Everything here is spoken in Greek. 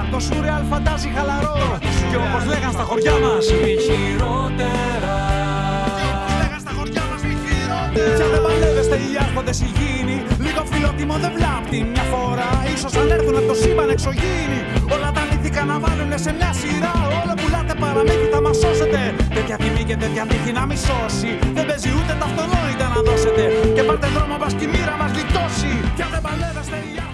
το σουρεάλ φαντάζει χαλαρό. Και όπως λέγαν στα χωριά μας, μη χειρότερα. Κι αν δεν παλεύεστε οι άρχοντες οι γήινοι, λίγο φιλότιμο δεν βλάπτει μια φορά. Ίσως αν έρθουν από το σύμπαν εξωγήινοι, όλα τα νήθικα να βάλουνε σε μια σειρά. Όλο πουλάτε παραμύθι θα μας σώσετε. Τέτοια τιμή και τέτοια τύχη να μη σώσει. Δεν παίζει ούτε τα αυτονόητα να δώσετε. Και πάρτε δρόμο μπας κι η μοίρα μας γλιτώσει. Κι αν δεν παλεύεστε οι άρχοντες.